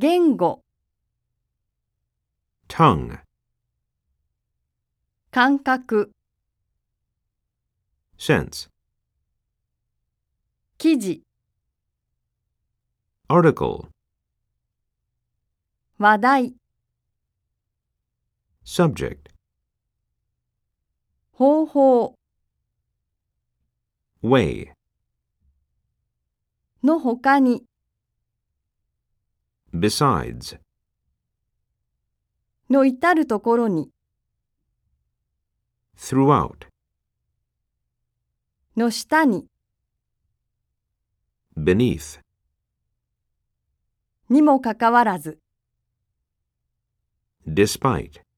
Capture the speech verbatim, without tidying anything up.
言語、 tongue, 感覚、 sense, 記事、 article, 話題、 subject, 方法 way, の他に besides, の至るところに throughout, の下に beneath, にもかかわらず despite.